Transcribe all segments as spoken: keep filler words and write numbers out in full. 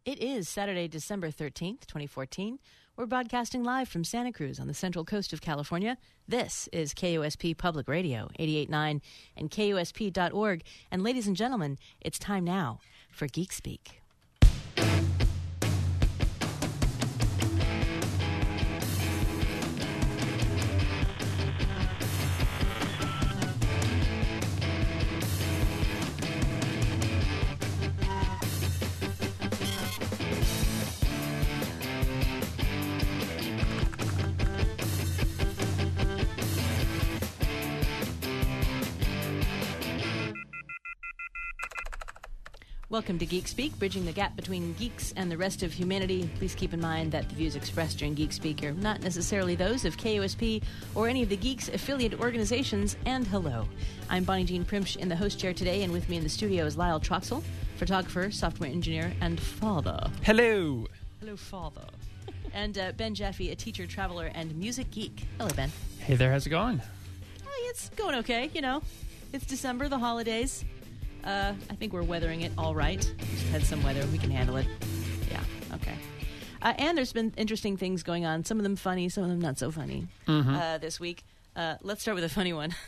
It is Saturday, December thirteenth, twenty fourteen. We're broadcasting live from Santa Cruz on the central coast of California. This is K U S P Public Radio, eighty-eight point nine and K U S P dot org. And ladies and gentlemen, it's time now for Geek Speak. Welcome to Geek Speak, bridging the gap between geeks and the rest of humanity. Please keep in mind that the views expressed during Geek Speak are not necessarily those of K U S P or any of the Geeks affiliate organizations. And hello, I'm Bonnie Jean Primsch in the host chair today, and with me in the studio is Lyle Troxel, photographer, software engineer, and father. Hello. Hello, father. And uh, Ben Jaffe, a teacher, traveler, and music geek. Hello, Ben. Hey there, how's it going? Oh, it's going okay, you know. It's December, the holidays. Uh, I think we're weathering it all right. Just had some weather. We can handle it. Yeah, okay. Uh, and there's been interesting things going on. Some of them funny, some of them not so funny Mm-hmm. uh, this week. Uh, let's start with a funny one.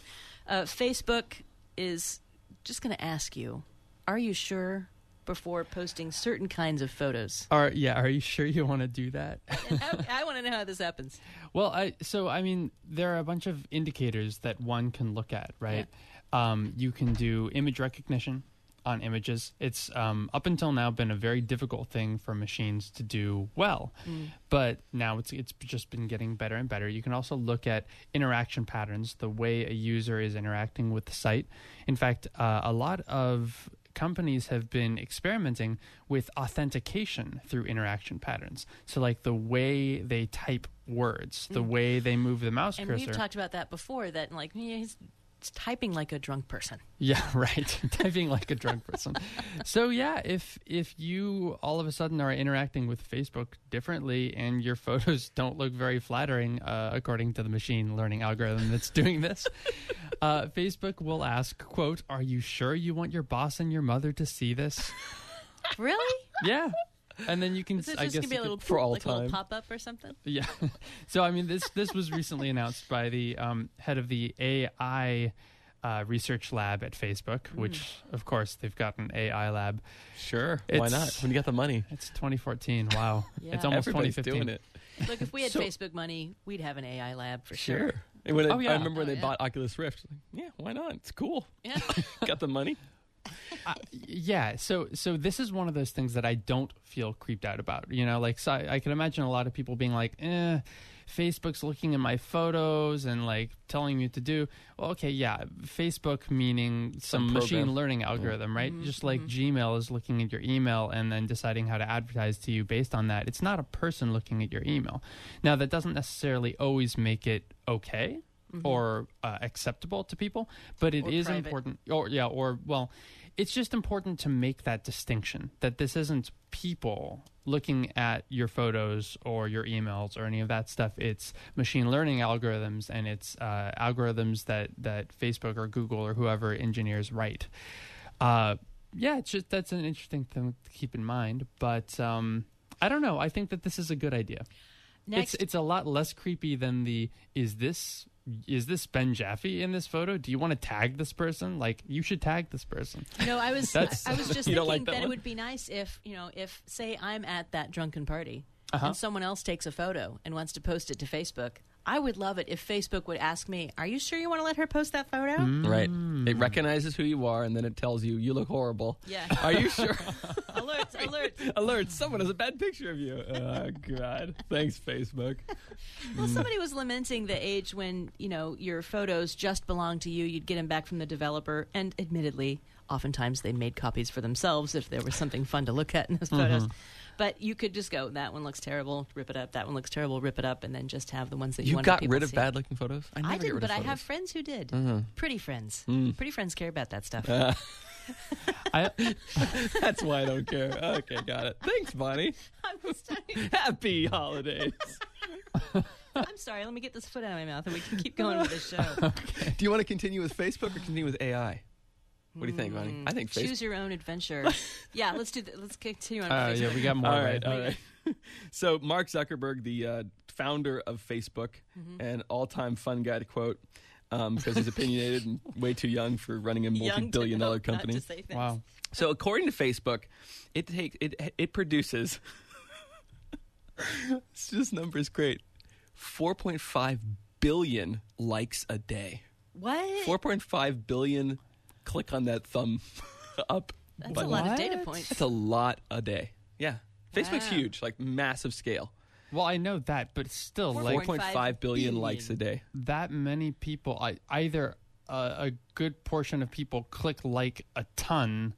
uh, Facebook is just going to ask you, are you sure before posting certain kinds of photos? Are, yeah, are you sure you want to do that? And I, I want to know how this happens. Well, I so, I mean, there are a bunch of indicators that one can look at, right? Yeah. Um, you can do image recognition on images. It's um, up until now been a very difficult thing for machines to do well, mm. but now it's it's just been getting better and better. You can also look at interaction patterns, the way a user is interacting with the site. In fact, uh, a lot of companies have been experimenting with authentication through interaction patterns. So like the way they type words, the mm. way they move the mouse and cursor. And we've talked about that before, that like, yeah, he's It's typing like a drunk person. Yeah, right. Typing like a drunk person. So yeah, if if you all of a sudden are interacting with Facebook differently and your photos don't look very flattering, uh, according to the machine learning algorithm that's doing this, uh, Facebook will ask, quote, "Are you sure you want your boss and your mother to see this?" Really? Yeah. And then you can, Is this I just guess, gonna be a little, for all like time, a little pop up or something. Yeah. So I mean, this this was recently announced by the um, head of the A I uh, research lab at Facebook, mm. which, of course, they've got an A I lab. Sure, it's, why not? When you got the money, it's twenty fourteen. Wow, yeah. It's almost Everybody's twenty fifteen. Doing it. Look, if we had so, Facebook money, we'd have an A I lab for sure. sure. And when oh, it, yeah. I remember when oh, they yeah. bought Oculus Rift. Like, yeah, why not? It's cool. Yeah, got the money. Uh, yeah, so so this is one of those things that I don't feel creeped out about. You know, like so I, I can imagine a lot of people being like, eh, Facebook's looking at my photos and like telling me what to do. Well, okay, yeah, Facebook meaning some, some machine learning algorithm, right? Mm-hmm. Just like mm-hmm. Gmail is looking at your email and then deciding how to advertise to you based on that. It's not a person looking at your email. Now, that doesn't necessarily always make it okay. Mm-hmm. Or uh, acceptable to people, but it or is private. important. Or yeah, or well, it's just important to make that distinction that this isn't people looking at your photos or your emails or any of that stuff. It's machine learning algorithms, and it's uh, algorithms that that Facebook or Google or whoever engineers write. Uh, yeah, it's just that's an interesting thing to keep in mind. But um, I don't know. I think that this is a good idea. Next. It's it's a lot less creepy than the is this. Is this Ben Jaffe in this photo? Do you want to tag this person? Like, you should tag this person. You know, I was I, I was just thinking like that, that that it would be nice if, you know, if, say, I'm at that drunken party uh-huh. and someone else takes a photo and wants to post it to Facebook. I would love it if Facebook would ask me, are you sure you want to let her post that photo? Mm. Right. It recognizes who you are, and then it tells you, you look horrible. Yeah. Are you sure? Alert, alert. Alert, someone has a bad picture of you. Oh, God. Thanks, Facebook. Well, somebody was lamenting the age when, you know, your photos just belonged to you. You'd get them back from the developer. And admittedly, oftentimes they made copies for themselves if there was something fun to look at in those photos. Mm-hmm. But you could just go, that one looks terrible, rip it up. That one looks terrible, rip it up, and then just have the ones that you, you want got people rid to of see. bad-looking photos? I, never I get didn't, rid but of I photos. have friends who did. Mm-hmm. Pretty friends. Mm. Pretty friends care about that stuff. Uh, I, that's why I don't care. Okay, got it. Thanks, Bonnie. I was telling Happy holidays. I'm sorry, let me get this foot out of my mouth and we can keep going with this show. Okay. Do you want to continue with Facebook or continue with A I? What do you think, Ronnie? I think Facebook. Choose your own adventure. Yeah, let's do that. Let's continue on. Uh, Facebook. yeah, we got more. All right, right? all right. So Mark Zuckerberg, the uh, founder of Facebook, Mm-hmm. and all-time fun guy to quote, um, because he's opinionated and way too young for running a Young to multi-billion know dollar not company. to say things. Wow. So according to Facebook, it takes it it produces. It's just numbers great. four point five billion likes a day. What? four point five billion. Click on that thumb up. That's button. a lot of What? data points. That's a lot a day. Yeah, Facebook's Wow. huge, like massive scale. Well, I know that, but still, Four like four point five billion billion. likes a day. that many people, I, either uh, a good portion of people click like a ton,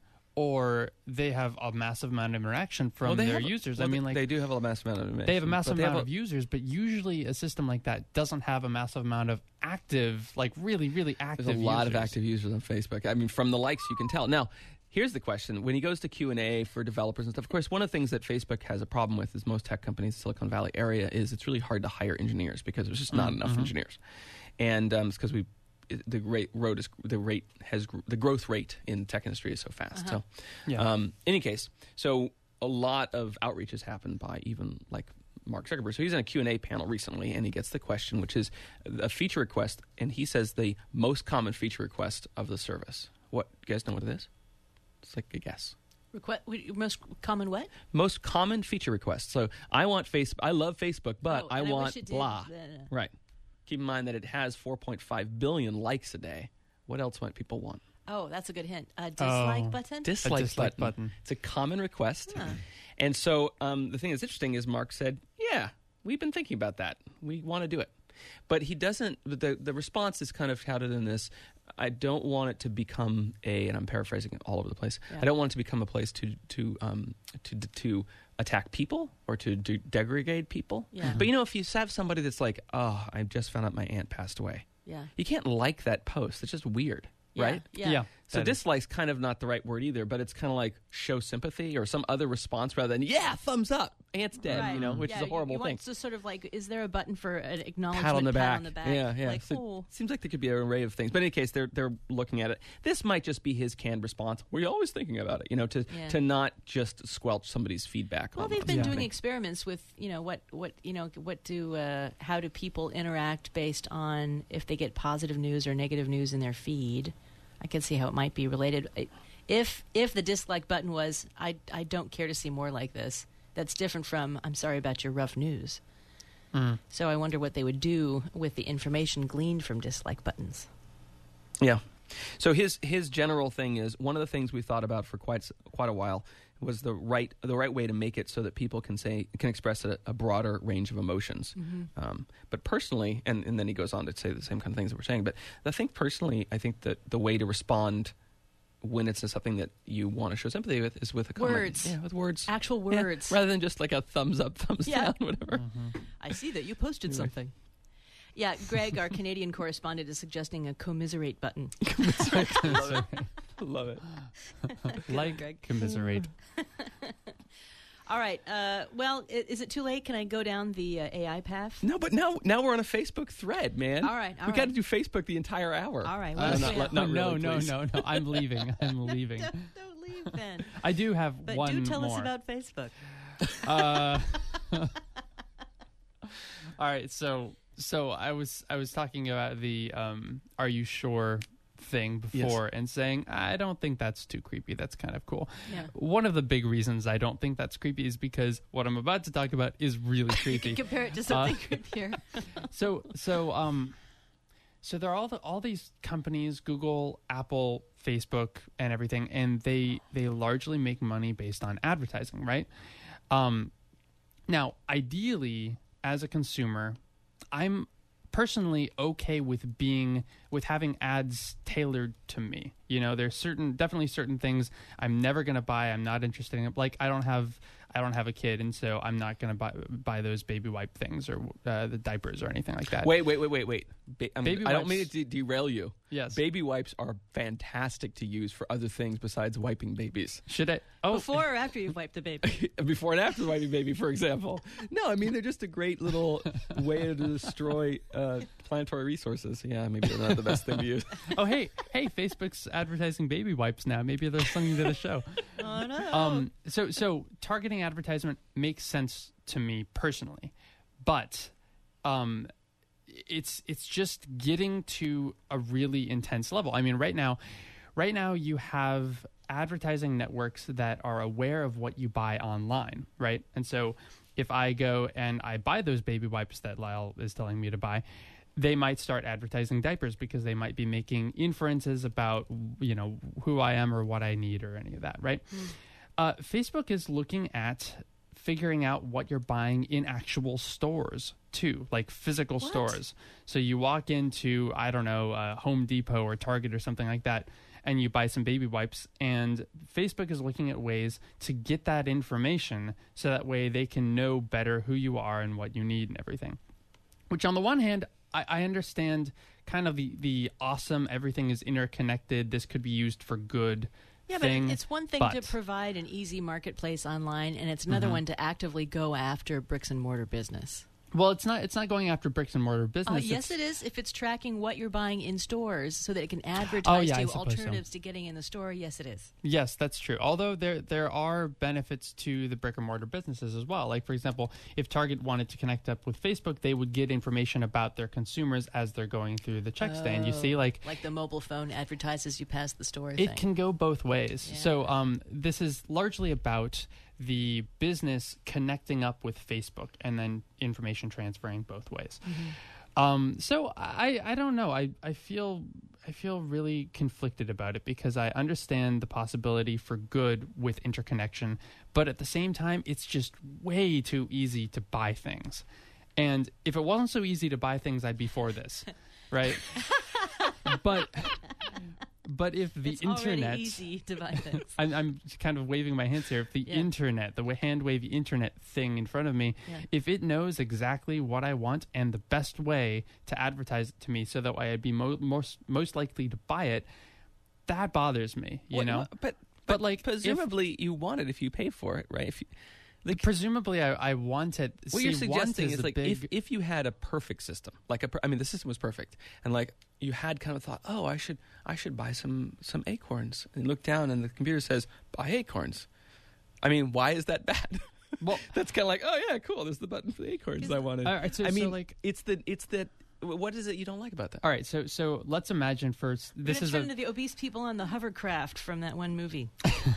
or they have a massive amount of interaction from Well, they their have- users. well, I mean, they- like they do have a massive amount of information. they have a massive but they amount have of a- users, but usually a system like that doesn't have a massive amount of active, like really, really active. There's a lot users. of active users on Facebook. I mean, from the likes you can tell. Now, here's the question: when he goes to Q and A for developers and stuff, of course, one of the things that Facebook has a problem with is most tech companies, Silicon Valley area, is it's really hard to hire engineers because there's just not enough engineers, and um, it's because we. The rate road is the rate has gr- the growth rate in the tech industry is so fast. So, Yeah. um, any case, so a lot of outreach has happened by even like Mark Zuckerberg. So he's in a Q and A panel recently, and he gets the question, which is a feature request, and he says the most common feature request of the service. What, you guys know what it is? It's like a guess. Requ- most common what? Most common feature request. So I want Facebook. I love Facebook, but Oh, I and I want wish it did. blah. Blah, blah. Right. Keep in mind that it has four point five billion likes a day. What else might people want? Oh, that's a good hint. A dislike Oh. button? Dislike, dislike button. button. It's a common request. Huh. And so um, the thing that's interesting is Mark said, yeah, we've been thinking about that. We want to do it. But he doesn't, the, the response is kind of touted in this, I don't want it to become a, and I'm paraphrasing it all over the place, Yeah. I don't want it to become a place to to um, to, to attack people or to de- degrade people. Yeah. But you know, if you have somebody that's like, oh, I just found out my aunt passed away, Yeah. you can't like that post. It's just weird, Yeah. right? Yeah. Yeah. So that is- dislike's kind of not the right word either, but it's kind of like show sympathy or some other response rather than, yeah, thumbs up, aunt's dead, Right. you know, which Yeah, is a you- horrible you thing. Want to sort of like, is there a button for an acknowledgement? Pat on the back. on the back. Yeah, yeah. Like, So oh. it seems like there could be an array of things. But in any case, they're they're looking at it. This might just be his canned response. We're always thinking about it, you know, to Yeah. to not just squelch somebody's feedback. Well, on they've on been Yeah. doing something. experiments with, you know, what, what, you know, what do, uh, how do people interact based on if they get positive news or negative news in their feed? I can see how it might be related. I- If if the dislike button was, I I don't care to see more like this. That's different from, I'm sorry about your rough news. Mm. So I wonder what they would do with the information gleaned from dislike buttons. Yeah. So his his general thing is one of the things we thought about for quite s- quite a while was the right the right way to make it so that people can say can express a, a broader range of emotions. Um, but personally, and, and then he goes on to say the same kind of things that we're saying. But I think personally, I think that the way to respond when it's something that you want to show sympathy with is with a comment. Words. Yeah, with words. Actual Yeah, words. rather than just like a thumbs up, thumbs Yeah. down, whatever. I see that you posted something. Yeah, Greg, our Canadian correspondent, is suggesting a commiserate button. Love it. like Greg. commiserate. All right. Uh, well, i- is it too late? Can I go down the uh, A I path? No, but now now we're on a Facebook thread, man. All right, all we got to right. do Facebook the entire hour. All right. Uh, Well, not- yeah. not- not no, really, no, please. no, no. I'm leaving. I'm leaving. don't, don't leave then. I do have But one do tell more. us about Facebook. Uh, all right, so so I was I was talking about the um, "Are you sure?" thing before and saying I don't think that's too creepy. That's kind of cool. Yeah. One of the big reasons I don't think that's creepy is because what I'm about to talk about is really creepy. Compare it to something Uh, creepier. so so um so there are all the all these companies, Google, Apple, Facebook, and everything, and they they largely make money based on advertising, right? Um, now, ideally, as a consumer, I'm personally okay with being with having ads tailored to me. You know, there's certain definitely certain things I'm never going to buy. I'm not interested in. Like I don't have I don't have a kid, and so I'm not going to buy buy those baby wipe things or uh, the diapers or anything like that. Wait, wait, wait, wait, wait. Ba- I'm- Baby I don't wipes- mean to de- derail you. Yes. Baby wipes are fantastic to use for other things besides wiping babies. Should I? Oh, Before or after you've wiped the baby? Before and after wiping baby, for example. No, I mean, they're just a great little way to destroy uh, planetary resources. Yeah, maybe they're not the best thing to use. oh, hey, hey, Facebook's advertising baby wipes now. Maybe there's something to the show. Oh, no. Um, so, so targeting advertisement makes sense to me personally, but um, it's it's just getting to a really intense level. I mean, right now, right now you have advertising networks that are aware of what you buy online, right? And so, if I go and I buy those baby wipes that Lyle is telling me to buy, they might start advertising diapers because they might be making inferences about, you know, who I am or what I need or any of that, right? Mm. Uh, Facebook is looking at figuring out what you're buying in actual stores too, like physical What? stores. So you walk into, I don't know, uh, Home Depot or Target or something like that, and you buy some baby wipes, and Facebook is looking at ways to get that information so that way they can know better who you are and what you need and everything. Which on the one hand, I, I understand kind of the, the awesome, everything is interconnected, this could be used for good Yeah, thing, but it's one thing but- to provide an easy marketplace online, and it's another Mhm. one to actively go after bricks and mortar business. Well, it's not. It's not going after bricks and mortar Oh, business. yes, It's- it is. If it's tracking what you're buying in stores so that it can advertise Oh, yeah, I to suppose so. alternatives to getting in the store, yes, it is. Yes, that's true. Although there there are benefits to the brick and mortar businesses as well. Like, for example, if Target wanted to connect up with Facebook, they would get information about their consumers as they're going through the check stand. You see, like, Like the mobile phone advertises you pass the store it thing. can go both ways. Yeah. So um, this is largely about the business connecting up with Facebook and then information transferring both ways. Mm-hmm. Um, so I, I don't know. I, I feel I feel really conflicted about it because I understand the possibility for good with interconnection, but at the same time, it's just way too easy to buy things. And if it wasn't so easy to buy things, I'd be for this, right? but but if the it's internet, already easy to buy things. I'm, I'm kind of waving my hands here. If the Yeah. internet, the hand wavy internet thing in front of me, Yeah. if it knows exactly what I want and the best way to advertise it to me so that way I'd be mo- most most likely to buy it, that bothers me, you Well, know? But, but, But, like, if- presumably you want it if you pay for it, right? If you, like, Presumably I, I want it. what see, you're want suggesting is a like big, if if you had a perfect system, like a, per- I mean, the system was perfect, and like you had kind of thought, oh, I should I should buy some some acorns, and look down, and the computer says buy acorns. I mean, why is that bad? Well, That's kind of like, oh yeah, cool. There's the button for the acorns I wanted. all right, so, I so, mean, like, it's the it's the what is it you don't like about that? all right, so so let's imagine first. We're This gonna is turn a into the obese people on the hovercraft from that one movie.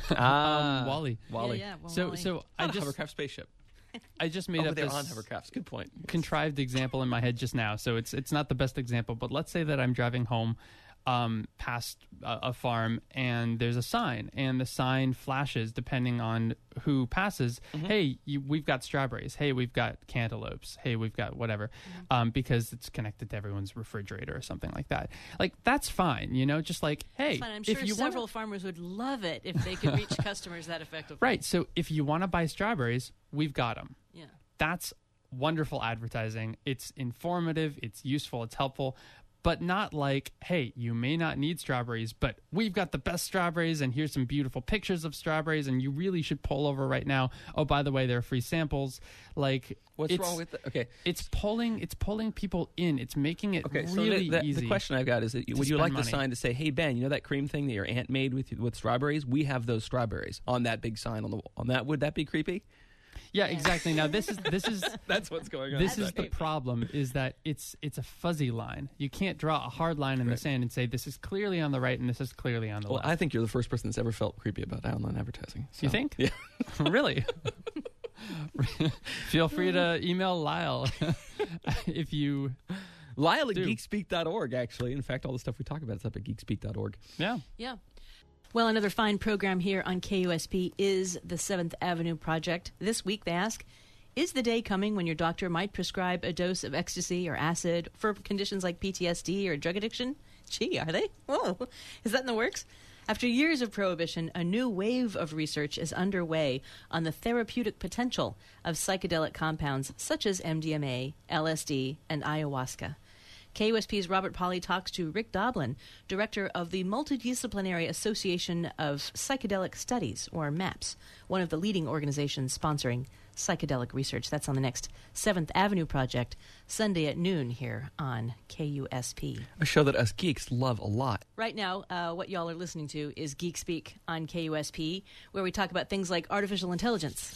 um, Wally. Wally. Yeah, yeah. Well, So Wally. so I Not a just hovercraft spaceship. I just made Oh, up they're this on hovercrafts. Good point. contrived example in my head just now, so it's it's not the best example, but let's say that I'm driving home um, past a, a farm and there's a sign, and the sign flashes depending on who passes. Mm-hmm. Hey, you, we've got strawberries. Hey, we've got cantaloupes. Hey, we've got whatever, Mm-hmm. um, because it's connected to everyone's refrigerator or something like that. Like, that's fine, you know. Just like, hey, Fine, I'm sure if you several wanna, farmers would love it if they could reach customers that effectively. right. So if you want to buy strawberries, we've got them. Yeah. That's wonderful advertising. It's informative, it's useful, it's helpful, but not like, hey, you may not need strawberries, but we've got the best strawberries, and here's some beautiful pictures of strawberries, and you really should pull over right now. Oh, by the way, there are free samples. Like, What's it's, wrong with that? Okay. it's pulling it's pulling people in. It's making it Okay, really so the, the, easy. the question I've got is that to would you spend like money. the sign to say, "Hey Ben, you know that cream thing that your aunt made with with strawberries? We have those strawberries on that big sign on the wall." On that, would that be creepy? Yeah, exactly. Now this is this is That's what's going on. this That's is the creepy. problem, is that it's it's a fuzzy line. You can't draw a hard line in the Right. sand and say this is clearly on the right and this is clearly on the Well, left. I think you're the first person that's ever felt creepy about online advertising. You so- think? Yeah. Really? Feel free to email Lyle if you. Lyle at Do. geekspeak dot org, actually. In fact, all the stuff we talk about is up at geekspeak dot org. Yeah. Yeah. Well, another fine program here on K U S P is the Seventh Avenue Project. This week they ask, is the day coming when your doctor might prescribe a dose of ecstasy or acid for conditions like P T S D or drug addiction? Gee, are they? Whoa. Is that in the works? After years of prohibition, a new wave of research is underway on the therapeutic potential of psychedelic compounds such as M D M A, L S D, and ayahuasca. K U S P's Robert Polly talks to Rick Doblin, director of the Multidisciplinary Association of Psychedelic Studies, or MAPS, one of the leading organizations sponsoring psychedelic research. That's on the next seventh Avenue Project, Sunday at noon here on K U S P. A show that us geeks love a lot. Right now, uh, what y'all are listening to is Geek Speak on K U S P, where we talk about things like artificial intelligence.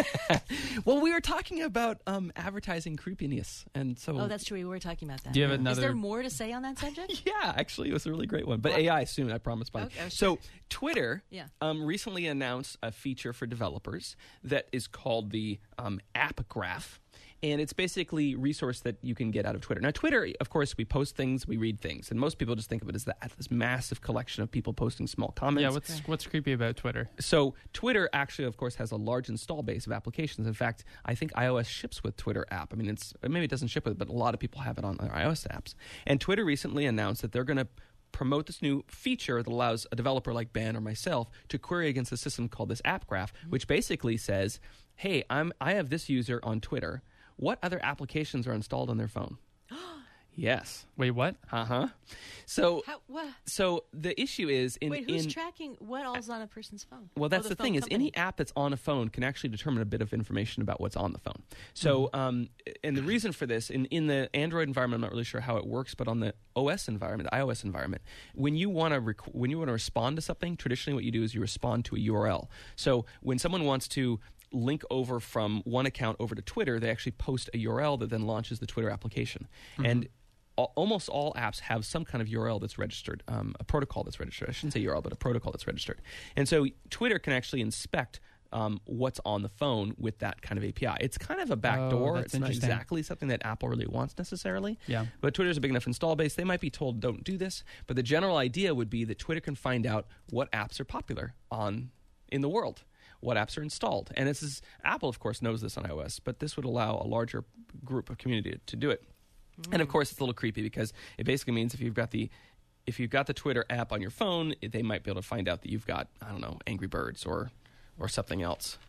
Well, we were talking about um, advertising creepiness, and so Oh, that's true. We were talking about that. Do you have Is another- there more to say on that subject? yeah, actually, it was a really great one. But A I soon, I promise. Buddy. Okay, So Twitter Yeah. um, recently announced a feature for developers that is called the um, App Graph. And it's basically a resource that you can get out of Twitter. Now, Twitter, of course, we post things, we read things. And most people just think of it as that, this massive collection of people posting small comments. Yeah, what's what's creepy about Twitter? So Twitter actually, of course, has a large install base of applications. In fact, I think iOS ships with Twitter app. I mean, it's maybe it doesn't ship with it, but a lot of people have it on their iOS apps. And Twitter recently announced that they're going to promote this new feature that allows a developer like Ben or myself to query against a system called this App Graph, which basically says, hey, I'm I have this user on Twitter. What other applications are installed on their phone? Yes. Wait, what? Uh-huh. So How, what? so the issue is in Wait, who's in tracking what all's on a person's phone? Well, Or that's the, phone thing is company? any app that's on a phone can actually determine a bit of information about what's on the phone. So, um, and the reason for this, in, in the Android environment, I'm not really sure how it works, but on the O S environment, the iOS environment, when you want to rec- when you want to respond to something, traditionally what you do is you respond to a U R L. So when someone wants to link over from one account over to Twitter, they actually post a U R L that then launches the Twitter application. And al- almost all apps have some kind of U R L that's registered, um, a protocol that's registered. I shouldn't say U R L, but a protocol that's registered. And so Twitter can actually inspect um, what's on the phone with that kind of A P I. It's kind of a Oh, backdoor. that's It's not interesting. exactly something that Apple really wants necessarily. Yeah. But Twitter's a big enough install base. They might be told, don't do this. But the general idea would be that Twitter can find out what apps are popular on in the world, what apps are installed. And this is, Apple, of course, knows this on iOS, but this would allow a larger group of community to, to do it. Mm. And, of course, it's a little creepy because it basically means if you've got the if you've got the Twitter app on your phone, they might be able to find out that you've got, I don't know, Angry Birds or or something else.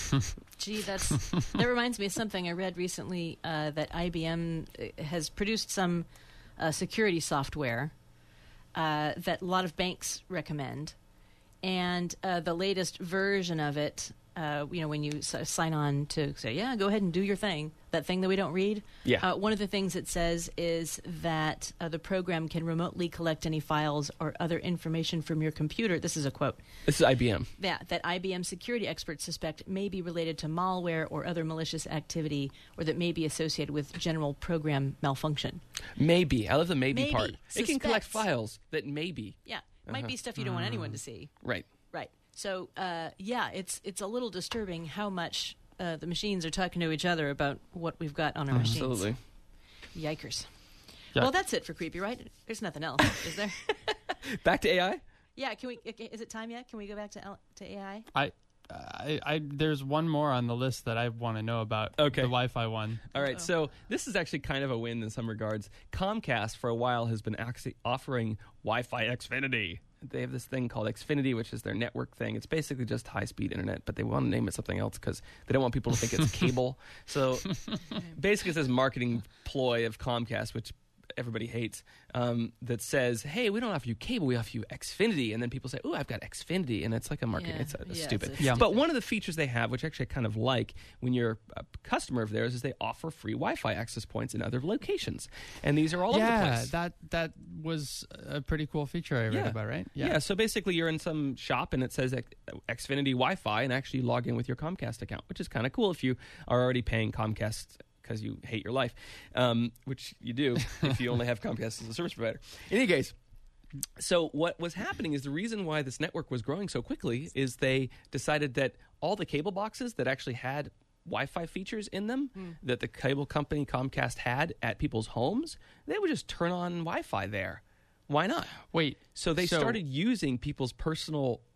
Gee, that's that reminds me of something I read recently uh, that I B M has produced some uh, security software uh, that a lot of banks recommend, and uh, the latest version of it, uh, you know, when you s- sign on to say, yeah, go ahead and do your thing, that thing that we don't read. Yeah. Uh, one of the things it says is that uh, the program can remotely collect any files or other information from your computer. This is a quote. This is I B M. Yeah, that I B M security experts suspect may be related to malware or other malicious activity, or that may be associated with general program malfunction. Maybe. I love the maybe, Maybe. part. It can collect Suspects. files that maybe. Yeah, it might be stuff you don't want anyone to see. Right. Right. So, uh, yeah, it's it's a little disturbing how much uh, the machines are talking to each other about what we've got on our machines. Absolutely. Yikers. Yeah. Well, that's it for creepy, right? There's nothing else, is there? Back to A I? Yeah. Can we? okay, Is it time yet? Can we go back to L- to A I? I, I, I, there's one more on the list that I want to know about. Okay. The Wi-Fi one. All right, so this is actually kind of a win in some regards. Comcast, for a while, has been actually offering Wi-Fi Xfinity. They have this thing called Xfinity, which is their network thing. It's basically just high-speed internet, but they want to name it something else because they don't want people to think it's cable. So basically it's this marketing ploy of Comcast, which everybody hates, um, that says, hey, we don't offer you cable, we offer you Xfinity. And then people say, oh, I've got Xfinity. And it's like a marketing. Yeah. It's, uh, Yeah, stupid. it's- Yeah. But one of the features they have, which actually I kind of like when you're a customer of theirs, is they offer free Wi-Fi access points in other locations. And these are all over the Yeah, place. that that was a pretty cool feature I read Yeah. about, right? Yeah. So basically, you're in some shop and it says X- Xfinity Wi-Fi, and actually log in with your Comcast account, which is kind of cool if you are already paying Comcast because you hate your life, um, which you do if you only have Comcast as a service provider. In any case, so what was happening is the reason why this network was growing so quickly is they decided that all the cable boxes that actually had Wi-Fi features in them that the cable company Comcast had at people's homes, they would just turn on Wi-Fi there. Why not? Wait. So they So- started using people's personal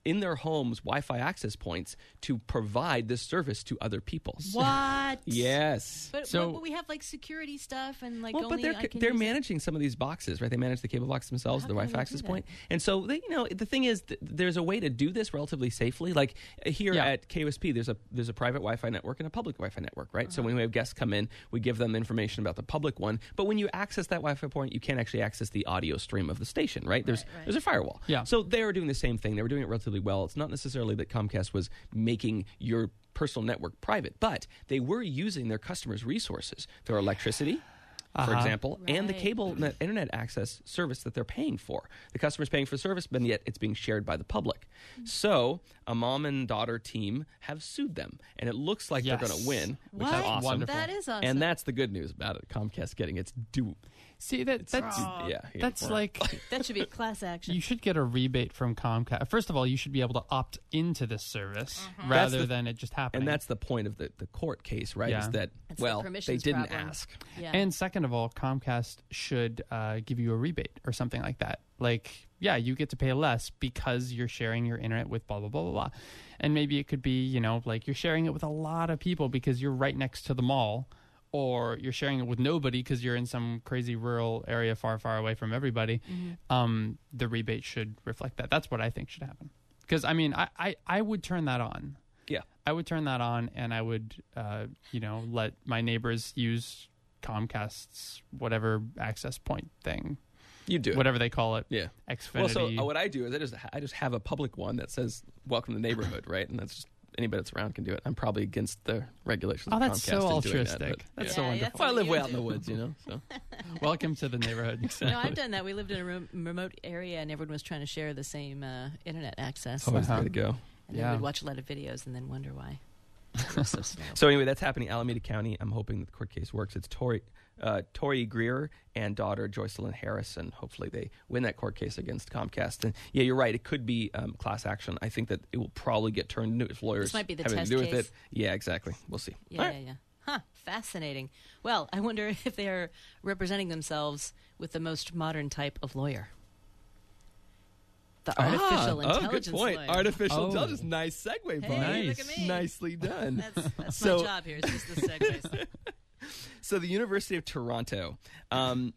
in their homes Wi-Fi access points to provide this service to other people. What? Yes. But, So- but, but we have like security stuff and like Well, only but they're I can they're use it. managing some of these boxes, right? They manage the cable box themselves, How the can Wi-Fi they access do that? point, and so they, you know, the thing is, th- there's a way to do this relatively safely. Like uh, here Yeah. at K U S P, there's a there's a private Wi-Fi network and a public Wi-Fi network, right? Uh-huh. So when we have guests come in, we give them information about the public one, but when you access that Wi-Fi point, you can't actually access the audio stream of the station, right? There's Right, right. there's a firewall. Yeah. So they were doing the same thing. They were doing it relatively well. It's not necessarily that Comcast was making your personal network private, but they were using their customers' resources, their electricity, for Uh-huh. example, and the Right. cable net internet access service that they're paying for. The customer's paying for the service, but yet it's being shared by the public. So a mom and daughter team have sued them, and it looks like they're Yes. going to win, which What? is awesome. Wonderful. That is awesome. And that's the good news about it. Comcast getting its due. See that that's Oh. Yeah, yeah. that's like that should be a class action. you should get a rebate from Comcast. First of all, you should be able to opt into this service Uh-huh. rather That's the- than it just happening. And that's the point of the, the court case, right? Yeah. Is that, It's the well, they permissions didn't problem. ask. yeah. And second of all, Comcast should uh, give you a rebate or something like that. Like, yeah, you get to pay less because you're sharing your internet with blah, blah, blah, blah, blah. And maybe it could be, you know, like you're sharing it with a lot of people because you're right next to the mall, or you're sharing it with nobody because you're in some crazy rural area far, far away from everybody. Mm-hmm. Um, the rebate should reflect that. That's what I think should happen. Because, I mean, I, I, I would turn that on. Yeah. I would turn that on, and I would, uh, you know, let my neighbors use Comcast's whatever access point thing, You do it. whatever they call it, Yeah. Xfinity. Well, so uh, what I do is I just I just have a public one that says "Welcome to the neighborhood," right? And that's just anybody that's around can do it. I'm probably against the regulations. Oh, of that's Comcast so in doing altruistic. That, but, That's yeah. so Yeah, wonderful. that's Well, I what live you way out in do. the woods, you know. So Welcome to the neighborhood. No, I've done that. We lived in a rem- remote area, and everyone was trying to share the same uh, internet access. always the Uh-huh. way to go. And Yeah. then we'd watch a lot of videos and then wonder why. It was so slow. So anyway, that's happening in Alameda County. I'm hoping that the court case works. It's Tori, uh, Tori Greer and daughter Joycelyn Harris, and hopefully they win that court case against Comcast. And yeah, you're right. It could be um, class action. I think that it will probably get turned into if lawyers This might be the having test to do with case. it. Yeah, exactly. We'll see. Yeah, All right. yeah, yeah. Huh, fascinating. Well, I wonder if they are representing themselves with the most modern type of lawyer. The artificial ah, intelligence Oh, good point. lawyer. Artificial Oh. intelligence. Nice segue, Hey, Bonnie. look at me. Nicely done. That's, that's So- my job here, is just the segues. So the University of Toronto, um,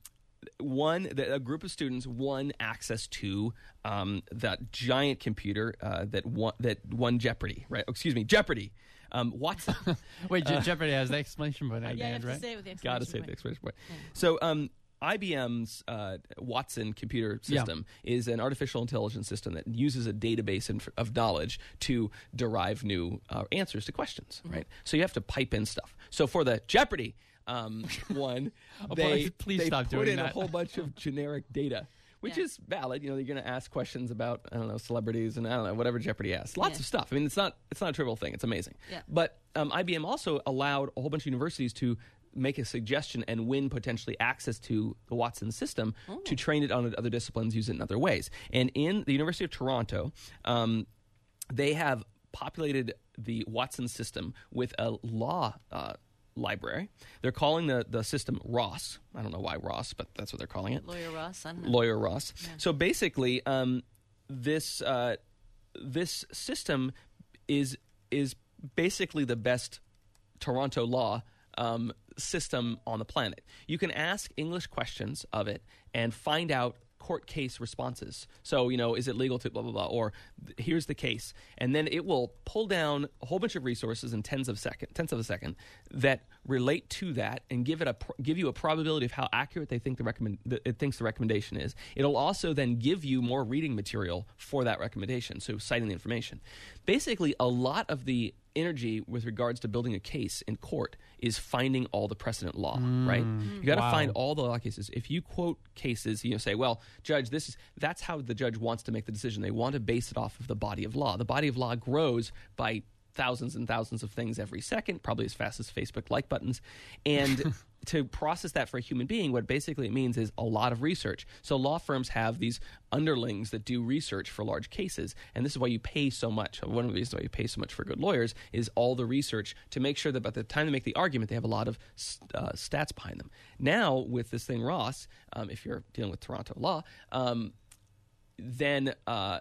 one the, a group of students won access to um, that giant computer uh, that won that won Jeopardy. Right? Oh, excuse me, Jeopardy. Um, Watson. Wait, Je- Jeopardy has the exclamation point at the Yeah, you end, have to right? say it with the Gotta exclamation say the point. exclamation point. So um, I B M's uh, Watson computer Yeah. system is an artificial intelligence system that uses a database inf- of knowledge to derive new uh, answers to questions. Mm-hmm. Right. So you have to pipe in stuff. So for the Jeopardy um, one, Oh, they please- please they stop put doing in a that. whole bunch of generic data. Which Yeah. is valid, you know. You're going to ask questions about I don't know celebrities and I don't know whatever Jeopardy asks. Lots Yeah. of stuff. I mean, it's not it's not a trivial thing. It's amazing. Yeah. But um, I B M also allowed a whole bunch of universities to make a suggestion and win potentially access to the Watson system to train it on other disciplines, use it in other ways. And in the University of Toronto, um, they have populated the Watson system with a law uh, library. They're calling the, the system Ross. I don't know why Ross, but that's what they're calling it. Lawyer Ross, I don't know. Lawyer Ross. So basically, um, this uh, this system is is basically the best Toronto law um, system on the planet. You can ask English questions of it and find out court case responses. So, you know, is it legal to blah, blah, blah, or here's the case. And then it will pull down a whole bunch of resources in tens of second, tenths of a second that relate to that and give it a give you a probability of how accurate they think the recommend it thinks the recommendation is. It'll also then give you more reading material for that recommendation, so citing the information. Basically, a lot of the energy with regards to building a case in court is finding all the precedent law, right? You got to Wow. find all the law cases. If you quote cases, you know, say, well, judge, this is that's how the judge wants to make the decision. They want to base it off of the body of law. The body of law grows by thousands and thousands of things every second, probably as fast as Facebook like buttons. And to process that for a human being, what basically it means is a lot of research. So law firms have these underlings that do research for large cases, and this is why you pay so much. One of the reasons why you pay so much for good lawyers is all the research to make sure that by the time they make the argument, they have a lot of uh, stats behind them. Now, with this thing Ross, um, if you're dealing with Toronto law, um, then uh,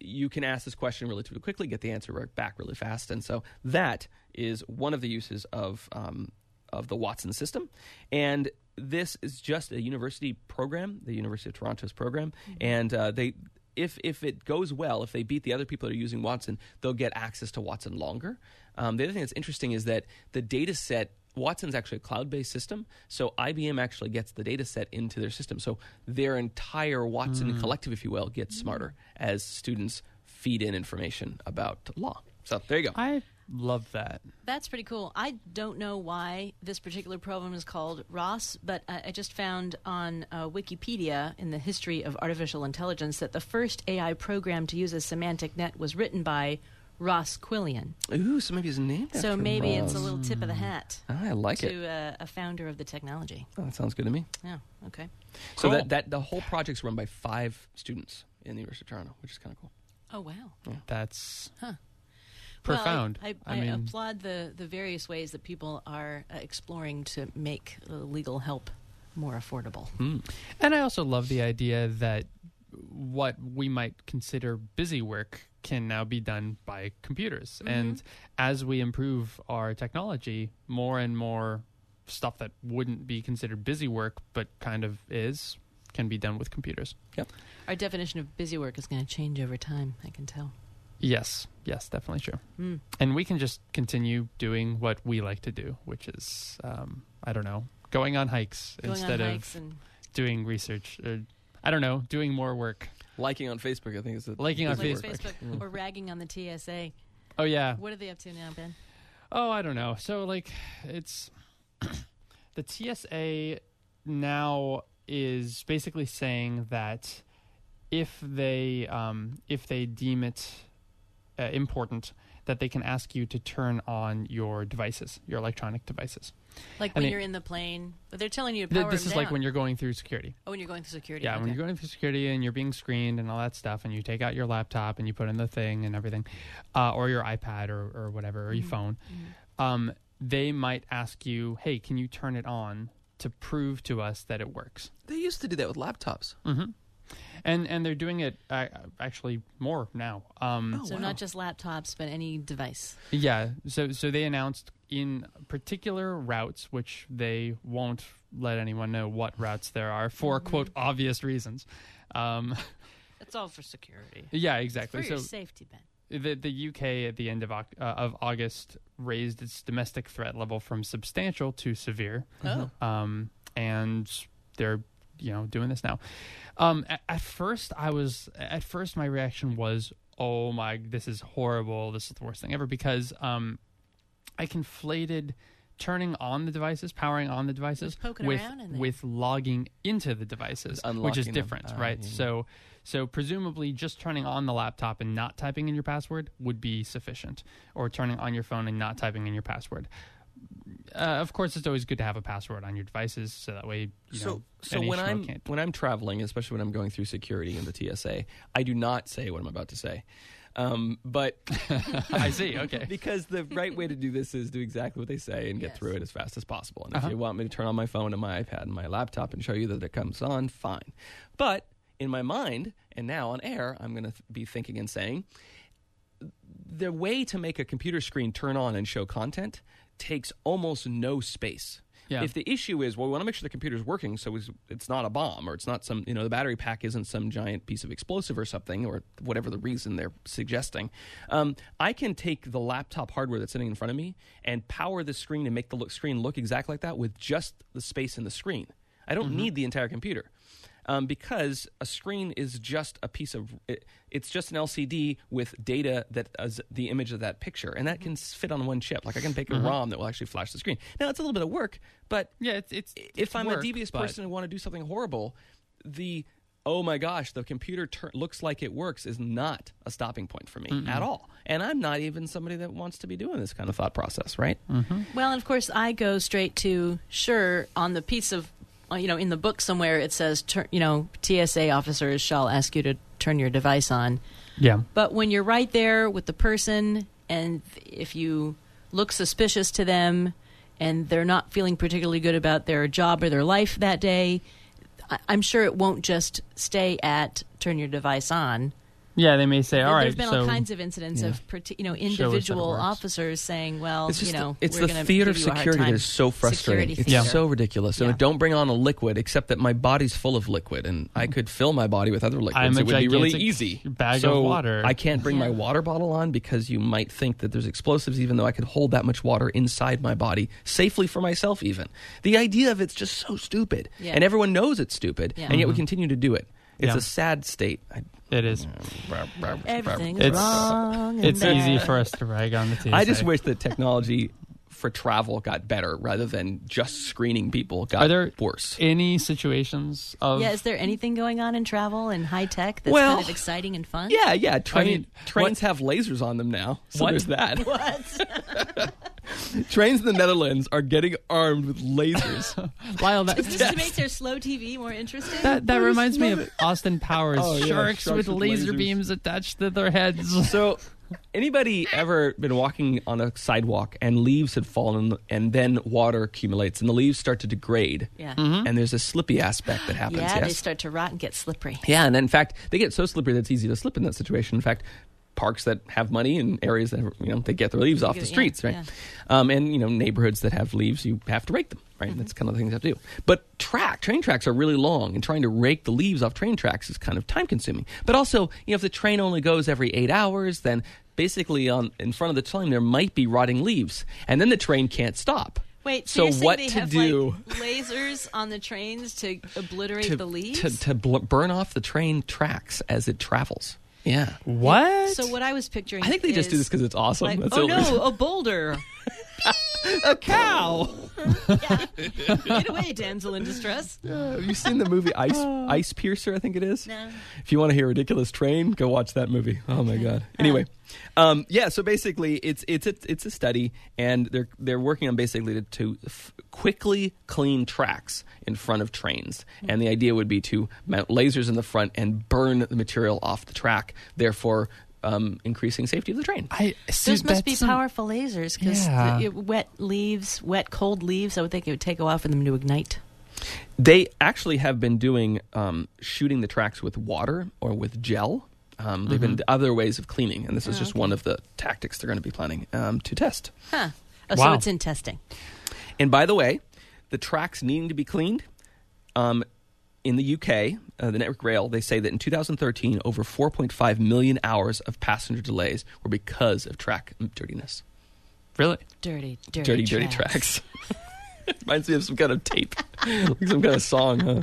you can ask this question relatively quickly, get the answer right back really fast. And so that is one of the uses of um, of the Watson system. And this is just a university program, the University of Toronto's program. Mm-hmm. And uh, they, if if it goes well, if they beat the other people that are using Watson, they'll get access to Watson longer. Um, the other thing that's interesting is that the data set, Watson's actually a cloud-based system, so I B M actually gets the data set into their system. So their entire Watson mm. collective, if you will, gets smarter as students feed in information about law. So there you go. I love that. That's pretty cool. I don't know why this particular program is called R O S, but I, I just found on uh, Wikipedia in the history of artificial intelligence that the first A I program to use a semantic net was written by Ross Quillian. Ooh, so maybe his name. So maybe Ross. It's a little tip of the hat. I like to, it. To uh, a founder of the technology. Oh, that sounds good to me. Yeah. Okay. So cool. that, that the whole project's run by five students in the University of Toronto, which is kind of cool. Oh wow. Yeah. That's huh. profound. Well, I, I, I, I mean, applaud the the various ways that people are uh, exploring to make uh, legal help more affordable. Mm. And I also love the idea that what we might consider busy work can now be done by computers. Mm-hmm. And as we improve our technology, more and more stuff that wouldn't be considered busy work but kind of is can be done with computers. Yep. Our definition of busy work is going to change over time, I can tell. Yes, yes, definitely true. Mm. And we can just continue doing what we like to do, which is, um, I don't know, going on hikes going instead on hikes of and doing research. Or, I don't know, doing more work. Liking on Facebook, I think is a Liking on like Facebook. Facebook Mm. or ragging on the T S A. Oh, yeah. What are they up to now, Ben? Oh, I don't know. So, like, it's the T S A now is basically saying that if they um, if they deem it uh, important, that they can ask you to turn on your devices, your electronic devices. Like And when it- you're in the plane, but they're telling you to Th- power this them is like down. when you're going through security. Oh, when you're going through security. Yeah, okay. when you're going through security and you're being screened and all that stuff, and you take out your laptop and you put in the thing and everything, uh, or your iPad or, or whatever, or your Mhm. phone, Mhm. um, they might ask you, hey, can you turn it on to prove to us that it works? They used to do that with laptops. Mm-hmm. And and they're doing it uh, actually more now. Um, Oh, So wow. not just laptops, but any device. Yeah, so so they announced in particular routes, which they won't let anyone know what routes there are for, Mhm. quote, obvious reasons. Um, It's all for security. yeah, For exactly. your So safety, Ben. the the U K at the end of Au- uh, of August raised its domestic threat level from substantial to severe, Oh. um, and they're you know doing this now. Um, at, at first, I was at first my reaction was, "Oh my, this is horrible! This is the worst thing ever," because um, I conflated turning on the devices, powering on the devices, Just poking with around in there. with logging into the devices, With which is unlocking them. different, Ah, right? yeah. So. So presumably just turning on the laptop and not typing in your password would be sufficient, or turning on your phone and not typing in your password. Uh, of course, it's always good to have a password on your devices, so that way you So, know. so any when schmo I'm can't. when I'm traveling, especially when I'm going through security in the T S A, I do not say what I'm about to say. Um, but I see. Okay. because the right way to do this is do exactly what they say and get Yes. through it as fast as possible. And Uh-huh. if you want me to turn on my phone and my iPad and my laptop and show you that it comes on, fine. But in my mind, and now on air, I'm going to th- be thinking and saying, the way to make a computer screen turn on and show content takes almost no space. Yeah. If the issue is, well, we want to make sure the computer's working so it's, it's not a bomb, or it's not some, you know, the battery pack isn't some giant piece of explosive or something, or whatever the reason they're suggesting, um, I can take the laptop hardware that's sitting in front of me and power the screen and make the look, screen look exactly like that with just the space in the screen. I don't Mm-hmm. need the entire computer. Um, because a screen is just a piece of it, it's just an L C D with data that is the image of that picture, and that can s- fit on one chip. Like I can make a Mhm. ROM that will actually flash the screen. Now it's a little bit of work, but Yeah, it's it's. if it's I'm work, a devious but- person and want to do something horrible, the oh my gosh, the computer tur- looks like it works is not a stopping point for me Mm-mm. at all. And I'm not even somebody that wants to be doing this kind of thought process, right? Mhm. Well, and of course, I go straight to, sure, on the piece of, uh, you know, in the book somewhere it says, tur- you know, T S A officers shall ask you to turn your device on. Yeah. But when you're right there with the person, and if you look suspicious to them and they're not feeling particularly good about their job or their life that day, I- I'm sure it won't just stay at turn your device on. Yeah, they may say, all right, There's been so all kinds of incidents yeah. of parti- you know us that it individual works. officers saying, "Well, It's just you know, the, it's we're the gonna fear give of you a hard security that time." is so frustrating. Security It's fear. so ridiculous. So Yeah. don't bring on a liquid, except that my body's full of liquid, and I could fill my body with other liquids. I'm a it would be really gigantic easy. bag so of water. I can't bring my Yeah. water bottle on because you might think that there's explosives, even though I could hold that much water inside my body safely for myself. Even the idea of it's just so stupid, Yeah. and everyone knows it's stupid, Yeah. and yet we Mhm. continue to do it. It's Yeah. a sad state. I, It is. Everything is It's- wrong. and It's easy bad. for us to rag on the T S A. I just wish that technology for travel got better rather than just screening people got Are there worse. any situations of Yeah, is there anything going on in travel and high tech that's Well, kind of exciting and fun? Yeah, yeah. Train, mean, trains have lasers on them now, so What? there's that. What? Trains in the Netherlands are getting armed with lasers. Lyle, that, Is this to make their slow T V more interesting? that, that reminds me of Austin Powers. Oh, yeah, sharks, sharks with, with laser lasers. beams attached to their heads. So, anybody ever been walking on a sidewalk and leaves had fallen and then water accumulates and the leaves start to degrade yeah. and there's a slippy aspect that happens? Yeah, yes. they start to rot and get slippery. Yeah, and in fact, they get so slippery that it's easy to slip in that situation. In fact, parks that have money and areas that you know they get their leaves off get the it, yeah, streets, right? yeah. Um, and you know neighborhoods that have leaves, you have to rake them, right? Mm-hmm. That's kind of the things you have to do. But track train tracks are really long, and trying to rake the leaves off train tracks is kind of time consuming. But also, you know, if the train only goes every eight hours, then basically on in front of the train there might be rotting leaves, and then the train can't stop. Wait, so, So you're saying what they to have do- like lasers on the trains to obliterate To, the leaves? to, to bl- burn off the train tracks as it travels. Yeah. What? So what I was picturing, I think they just do is this because it's awesome. like, That's oh the only reason. no, a boulder! A cow. Get away, damsel in distress. Uh, have you seen the movie Ice Ice Piercer? I think it is. No. If you want to hear a ridiculous train, go watch that movie. Oh my god. Anyway, um, yeah. So basically, it's it's a, it's a study, and they're they're working on basically to, to f- quickly clean tracks in front of trains, and the idea would be to mount lasers in the front and burn the material off the track, therefore um, increasing safety of the train. I see, Those must be that's some- powerful lasers because Yeah. wet leaves, wet, cold leaves, I would think it would take a while for them to ignite. They actually have been doing um, shooting the tracks with water or with gel. Um, they've been other ways of cleaning, and this is Oh, just okay. one of the tactics they're going to be planning um, to test. Huh. Oh, so Wow. it's in testing. And by the way, the tracks needing to be cleaned, um, in the U K, uh, the Network Rail, they say that in two thousand thirteen, over four point five million hours of passenger delays were because of track dirtiness. Really? Dirty, dirty, Dirty, dirty tracks. Reminds me of some kind of tape, like some kind of song, huh?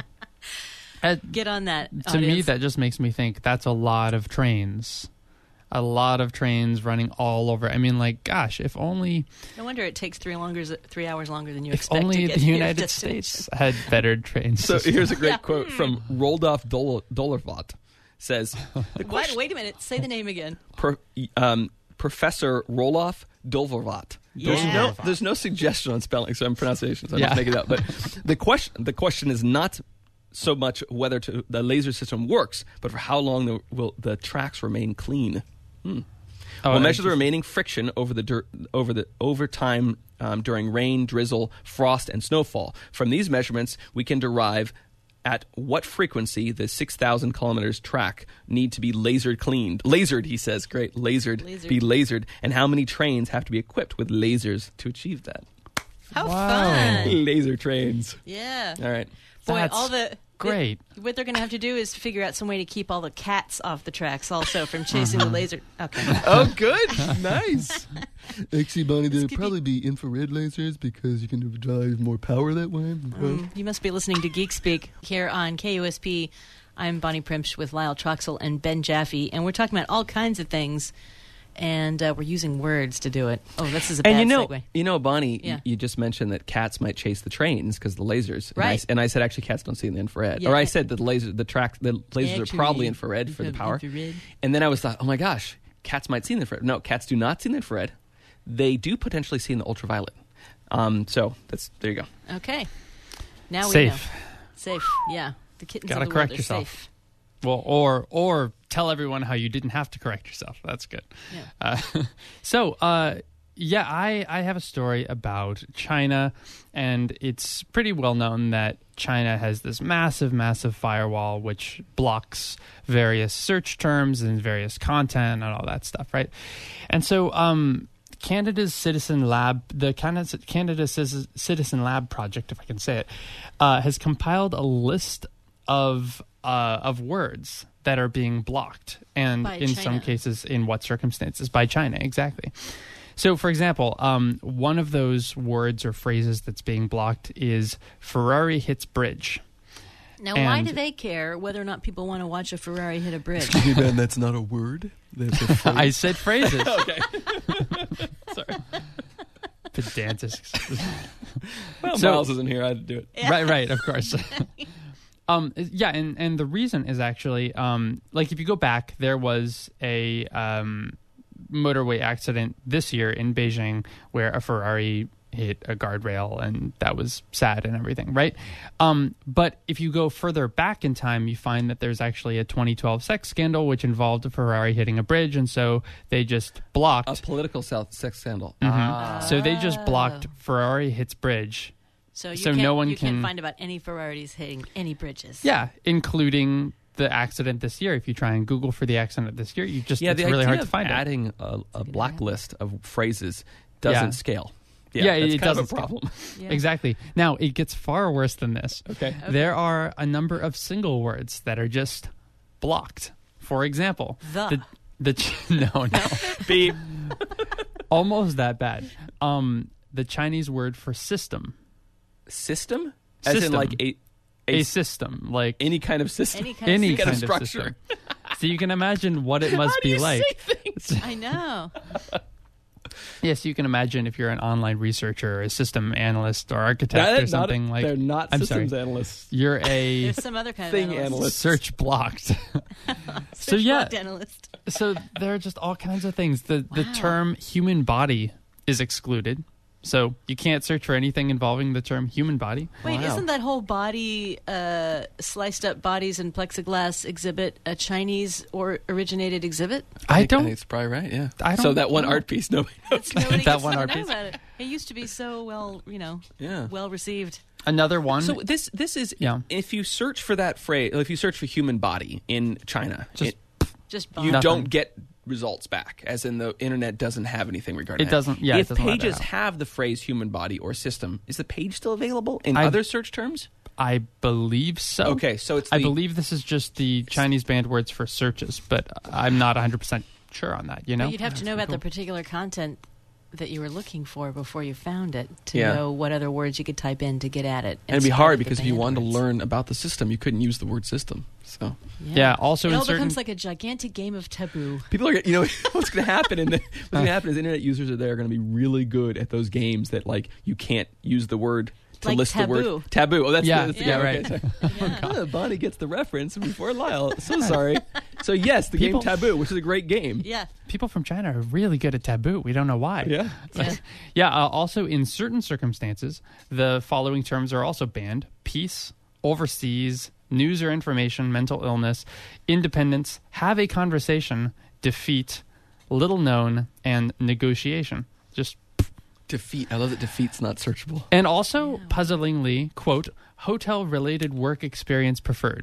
Uh, Get on that. to me, audience. that just makes me think that's a lot of trains. A lot of trains running all over. I mean, like, gosh, if only No wonder it takes three longer, three hours longer than you if expect only to get the to your United destination. States had better train So systems. here's a great Yeah. quote from Roldolf Dol- Dollervat. Says, the What? question, Wait a minute. Say the name again. Pro, um, Professor Roloff Dollervat. There's Yeah. no there's no suggestion on spelling, so I'm pronunciations. I'm Yeah. just making it up. But the question the question is not so much whether to, the laser system works, but for how long the, will the tracks remain clean. Hmm. Oh, We'll I measure the just- remaining friction over the dur- over the over time um, during rain, drizzle, frost, and snowfall. From these measurements, we can derive at what frequency the six thousand kilometers track need to be lasered cleaned. Lasered, he says. Great, lasered, Lasered. be lasered, and how many trains have to be equipped with lasers to achieve that? How Wow. fun. Laser trains. Yeah. All right. Boy, That's all the great. They, what they're going to have to do is figure out some way to keep all the cats off the tracks, also from chasing the laser. Okay. Oh, good. Nice. Actually, Bonnie, This there'd could probably be infrared lasers because you can drive more power that way. Mm, you must be listening to Geek Speak here on K U S P. I'm Bonnie Primsch with Lyle Troxel and Ben Jaffe, and we're talking about all kinds of things, and uh, we're using words to do it. Oh, this is a bad And you know, segue. you know, Bonnie, Yeah. y- you just mentioned that cats might chase the trains because the lasers. And I, Right. s- and I said actually cats don't see in the infrared. Yeah. Or I said that the laser, the track, the lasers are Actually, probably infrared for the infra- power. infrared. And then I was thought, oh my gosh, cats might see in the infrared. No, cats do not see in the infrared. They do potentially see in the ultraviolet. Um, so that's there you go. Okay. Now we Safe. know. Safe. Yeah. The kittens Gotta of the correct world are yourself. safe. Well, or or tell everyone how you didn't have to correct yourself. That's good. Yeah. Uh, so, uh, Yeah, I, I have a story about China, and it's pretty well known that China has this massive, massive firewall which blocks various search terms and various content and all that stuff, right? And so um, Canada's Citizen Lab, the Canada, Canada Citizen Lab project, if I can say it, uh, has compiled a list of uh, of words that are being blocked, and By in China. some cases, in what circumstances, by China, exactly. So, for example, um, one of those words or phrases that's being blocked is Ferrari hits bridge. Now, why And- do they care whether or not people want to watch a Ferrari hit a bridge? Hey, man, that's not a word. That's a phrase. I said phrases. Okay. Pedantic. Well, So- Miles isn't here. I had to do it. Right, right, of course. um, yeah, and, and the reason is actually, um, like, if you go back, there was a um, motorway accident this year in Beijing where a Ferrari hit a guardrail, and that was sad and everything, right? Um, but if you go further back in time, you find that there's actually a twenty twelve sex scandal which involved a Ferrari hitting a bridge, and so they just blocked. A political self- sex scandal. Mhm. Ah. So they just blocked Ferrari hits bridge. So, you So can't, no one you can- can't find about any Ferraris hitting any bridges. Yeah, including the accident this year. If you try and Google for the accident this year, you just Yeah, it's the really idea hard to of find it. adding a, a good idea. blacklist of phrases doesn't Yeah. scale. Yeah, that's it kind doesn't of a scale. problem. Yeah. Exactly. Now, it gets far worse than this. Okay. There are a number of single words that are just blocked. For example, The. the, the no, no, Beep. almost that bad. Um, the Chinese word for system, System? As in System. like a, a, a system, like any kind of system. Any kind any of kind of kind of structure. system. So you can imagine what it must How do be you like. say things? I know. Yes, you can imagine if you're an online researcher, or a system analyst, or architect, That- or not- something like. They're not I'm systems sorry. analysts. You're a There's some other kind Thing of analyst. analyst. search blocked. so Search yeah, blocked analyst. so there are just all kinds of things. The the Wow. term human body is excluded, so you can't search for anything involving the term human body. Wait, Wow. isn't that whole body, uh, sliced up bodies in plexiglass exhibit a Chinese or originated exhibit? I think- don't. think it's probably right. Yeah. I don't. So that one know. art piece, nobody knows. It's nobody That gets one to art know piece. about it. It used to be so well, you know, Yeah. well received. Another one. So this this is Yeah. if you search for that phrase, if you search for human body in China, Just it, Just you bomb. Nothing. don't get results back, as in the internet doesn't have anything regarding It that. doesn't- yeah, it if doesn't let that pages out. have the phrase human body or system, is the page still available in I- other search terms? I believe so. Okay, so it's I the- believe this is just the Chinese banned words for searches, but I'm not one hundred percent sure on that. You know, But you'd have to know about the particular content that you were looking for before you found it to Yeah. know what other words you could type in to get at it. And it'd be instead hard of the because if you banned wanted to words. learn about the system, you couldn't use the word system. So Yeah, also it in all certain- becomes like a gigantic game of taboo. people are, you know, what's going to happen? In the, what's going to happen is internet users are there going to be really good at those games that like you can't use the word to Like list the taboo. word taboo. Oh, that's Yeah, the, that's the yeah, game. right. Okay, sorry. Yeah. Oh, Bonnie gets the reference before Lyle. So sorry. So yes, the People- game Taboo, which is a great game. Yeah. people from China are really good at taboo. We don't know why. Yeah. Yeah. Yeah, uh, also in certain circumstances, the following terms are also banned: peace, overseas, news or information, mental illness, independence, have a conversation, defeat, little known, and negotiation. Just Defeat. I love that defeat's not searchable. and also puzzlingly, quote, hotel related work experience preferred.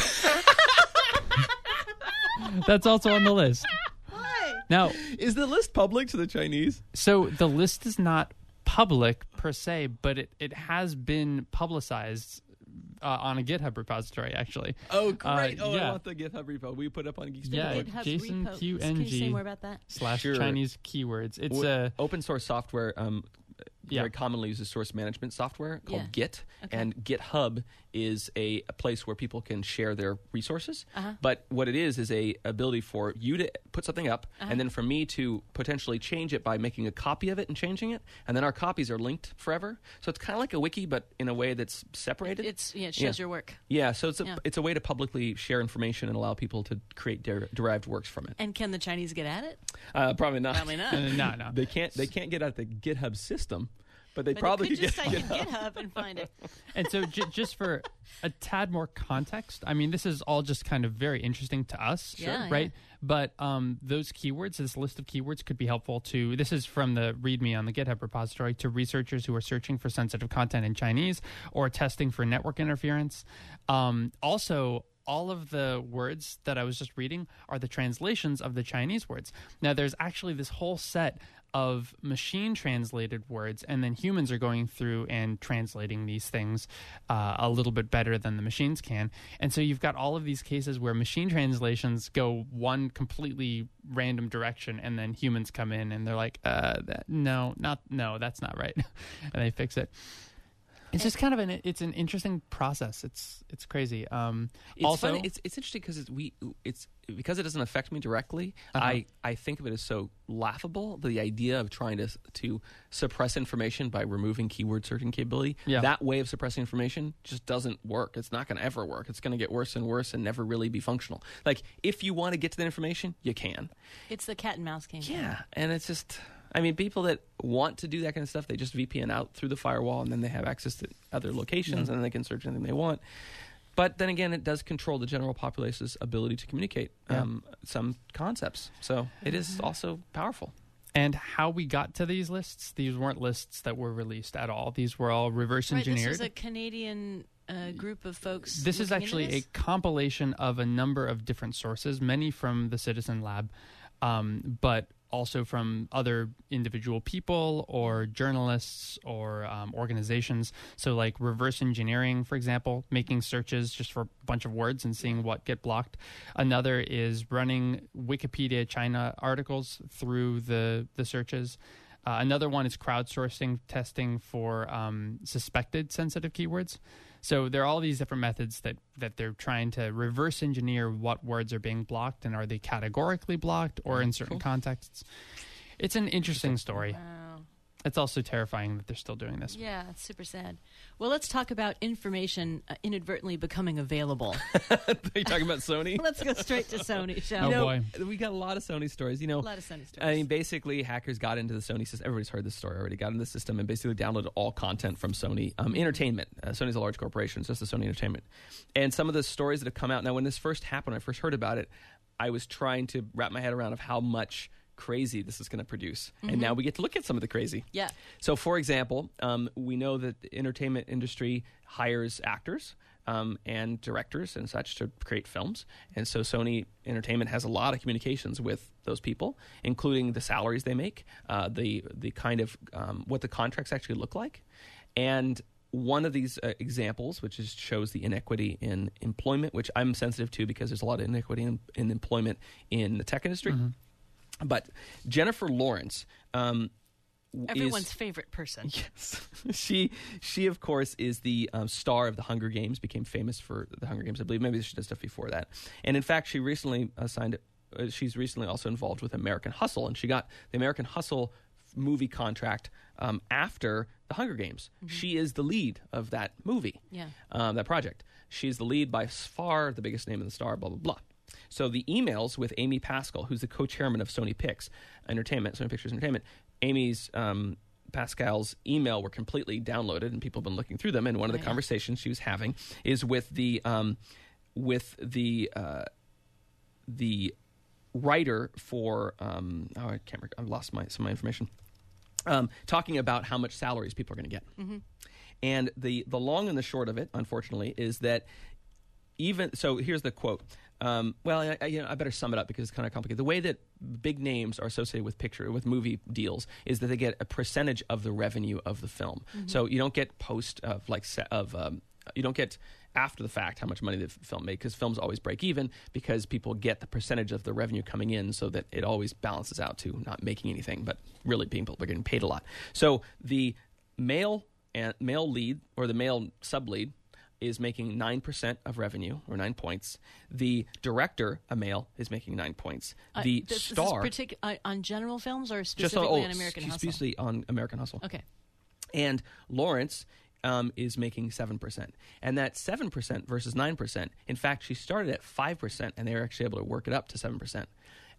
That's also on the list. Now, Is the list public to the Chinese? so the list is not public per se, but it, it has been publicized uh, on a GitHub repository, actually. Oh, Uh, great. oh, I yeah. want the GitHub repo. We put up on Geeks Yeah, Dot org. GitHub Jason repo. Q Can you say N G more about that? slash Sure. Chinese keywords. It's W- a open source software um, Yeah. very commonly uses source management software called Yeah. Git, Okay. and GitHub is a, a place where people can share their resources. Uh-huh. But what it is is a ability for you to put something up, Uh-huh. and then for me to potentially change it by making a copy of it and changing it, and then our copies are linked forever. So it's kind of like a wiki, but in a way that's separated. It's yeah, it shows Yeah. your work. yeah, so it's a Yeah. it's a way to publicly share information and allow people to create der- derived works from it. And can the Chinese get at it? Uh, probably not. Probably not. uh, no, no. They can't. They can't get out the GitHub system, but they But probably they could could just get type in GitHub and find it. And so, j- just for a tad more context, I mean, this is all just kind of very interesting to us, Sure. Yeah, right? But um, those keywords, this list of keywords, could be helpful to. This is from the README on the GitHub repository to researchers who are searching for sensitive content in Chinese or testing for network interference. Um, also, all of the words that I was just reading are the translations of the Chinese words. Now, there's actually this whole set of machine translated words, and then humans are going through and translating these things uh, a little bit better than the machines can. And so you've got all of these cases where machine translations go one completely random direction, and then humans come in and they're like, uh, that, no, not, no, that's not right. And they fix it. It's just kind of an it's an interesting process. It's it's crazy. Um, It's also, funny. It's it's interesting because it's, we it's because it doesn't affect me directly. Uh-huh. I, I think of it as so laughable. The idea of trying to to suppress information by removing keyword searching capability. Yeah. That way of suppressing information just doesn't work. It's not going to ever work. It's going to get worse and worse and never really be functional. Like if you want to get to that information, you can. It's the cat and mouse game. Yeah, and it's just. I mean, people that want to do that kind of stuff, they just V P N out through the firewall, and then they have access to other locations, Mm-hmm. and then they can search anything they want. But then again, it does control the general populace's ability to communicate Yeah. um, some concepts. So it is also powerful. and how we got to these lists, these weren't lists that were released at all. These were all reverse Right, engineered. this was a Canadian uh, group of folks. This is looking into actually this? a compilation of a number of different sources, many from the Citizen Lab, um, but also from other individual people or journalists or um, organizations. So like reverse engineering, for example, making searches just for a bunch of words and seeing what get blocked. Another is running Wikipedia China articles through the, the searches. Uh, another one is crowdsourcing testing for um, suspected sensitive keywords. So there are all these different methods that, that they're trying to reverse engineer what words are being blocked, and are they categorically blocked or in certain Cool. contexts. It's an interesting story. Wow. It's also terrifying that they're still doing this. Yeah, it's super sad. Well, let's talk about information uh, inadvertently becoming available. Are you talking about Sony? Let's go straight to Sony, shall Oh, we? You know, boy. we got a lot of Sony stories. You know, A lot of Sony stories. I mean, basically, hackers got into the Sony system. Everybody's heard this story already. Got into the system and basically downloaded all content from Sony um, Entertainment. Uh, Sony's a large corporation. It's just the Sony Entertainment. And some of the stories that have come out now. When this first happened, when I first heard about it, I was trying to wrap my head around of how much crazy this is going to produce. And now we get to look at some of the crazy. Yeah. So, for example, um, we know that the entertainment industry hires actors um, and directors and such to create films. And so Sony Entertainment has a lot of communications with those people, including the salaries they make, uh, the the kind of um, what the contracts actually look like. And one of these uh, examples, which is, shows the inequity in employment, which I'm sensitive to because there's a lot of inequity in, in employment in the tech industry. Mm-hmm. But Jennifer Lawrence um, Everyone's is, favorite person. yes, she she of course is the um, star of the Hunger Games. Became famous for the Hunger Games, I believe. Maybe she did stuff before that. And in fact, she recently uh, signed. Uh, she's recently also involved with American Hustle, and she got the American Hustle movie contract um, after the Hunger Games. Mm-hmm. She is the lead of that movie. Yeah. Um, that project. She's the lead by far, the biggest name in the star. Blah blah blah. So the emails with Amy Pascal, who's the co-chairman of Sony Pix Entertainment, Sony Pictures Entertainment, Amy's um, Pascal's email were completely downloaded, and people have been looking through them. And one of Oh, the yeah. conversations she was having is with the um, with the uh, the writer for um, oh I can't remember, I've lost my some of my information. Um, talking about how much salaries people are going to get, Mm-hmm. and the the long and the short of it, unfortunately, is that even so. Here's the quote. Um, well, I, I, you know, I better sum it up because it's kind of complicated. The way that big names are associated with picture with movie deals is that they get a percentage of the revenue of the film. Mm-hmm. So you don't get post of like se- of um, you don't get after the fact how much money the f- film made, because films always break even because people get the percentage of the revenue coming in, so that it always balances out to not making anything, but really being people are getting paid a lot. So the male and male lead or the male sub lead is making nine percent of revenue, or nine points. The director, a male, is making nine points. Uh, The this, star, This is particu- uh, on general films or just on, specifically oh, on American Hustle? specifically on American Hustle. Okay. And Lawrence um, is making seven percent. And that seven percent versus nine percent, in fact, she started at five percent, and they were actually able to work it up to seven percent.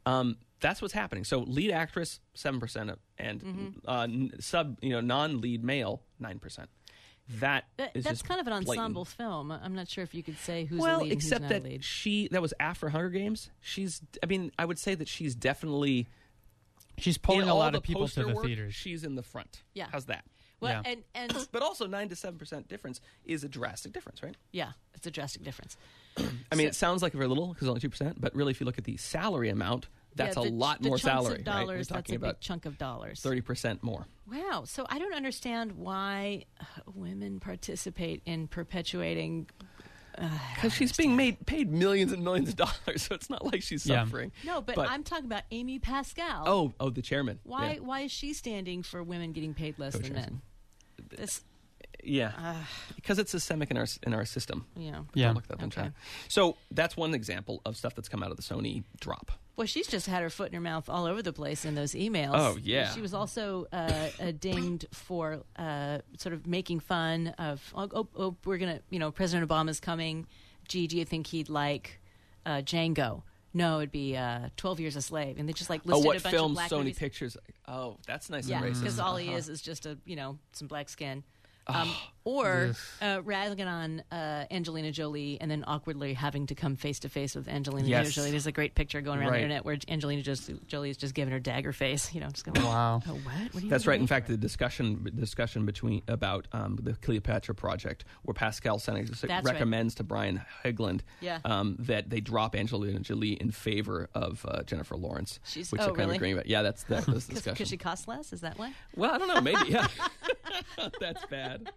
Um, that's what's happening. So lead actress, seven percent, and Mm-hmm. uh, n- sub, you know, non-lead male, nine percent. That That, is that's just kind of an blatant. ensemble film. I'm not sure if you could say who's Well, the lead and except who's not that a lead. she, that was after Hunger Games. She's, I mean, I would say that she's definitely She's pulling in a all lot the of people to poster the work, theaters. She's in the front. Yeah. How's that? Well, Yeah. and and But also nine to seven percent difference is a drastic difference, right? yeah, it's a drastic difference. I mean, it sounds like very little because only two percent, but really, if you look at the salary amount, that's Yeah, a the- lot the more chunks salary. Of dollars, right? We're that's talking a big about chunk of dollars. thirty percent more. Wow. So I don't understand why uh, women participate in perpetuating. Because she's being made paid millions and millions of dollars, so it's not like she's Yeah. suffering. No, but, But- I'm talking about Amy Pascal. Oh, oh, the chairman. Why? Yeah. Why is she standing for women getting paid less than Co-chairman. men? This, Yeah, because it's systemic in our in our system. you know. Yeah. Don't look that up in Okay. chat. So that's one example of stuff that's come out of the Sony drop. Well, she's just had her foot in her mouth all over the place in those emails. Oh, yeah. She was also uh, uh, dinged for uh, sort of making fun of. Oh, oh, oh, we're gonna, you know, President Obama's coming. Gee, do you think he'd like uh, Django? No, it'd be uh, twelve Years a Slave, and they just like Oh, listed what a bunch film of black Sony movies. Pictures? Oh, that's nice Yeah, and racist. because all he Uh-huh. is is just a, you know, some black skin. Um, or uh, ragging on uh, Angelina Jolie and then awkwardly having to come face to face with Angelina Yes. Jolie. There's a great picture going around Right. the internet where Angelina just, Jolie is just giving her dagger face. You know, just going, Wow. oh, what? What are you That's right. doing? In fact, the discussion discussion between about um, the Cleopatra project, where Pascal Senex That's right. recommends to Brian Hegland Yeah. um, that they drop Angelina Jolie in favor of uh, Jennifer Lawrence, She's- which oh, they're kind really? of agreeing about. Yeah, that's that, that's the discussion. Because she costs less? Is that why? Well, I don't know. Maybe. Yeah, that's bad.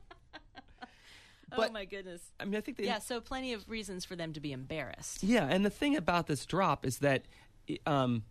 But- oh, my goodness. I mean, I think they. Yeah, so plenty of reasons for them to be embarrassed. Yeah, and the thing about this drop is that um,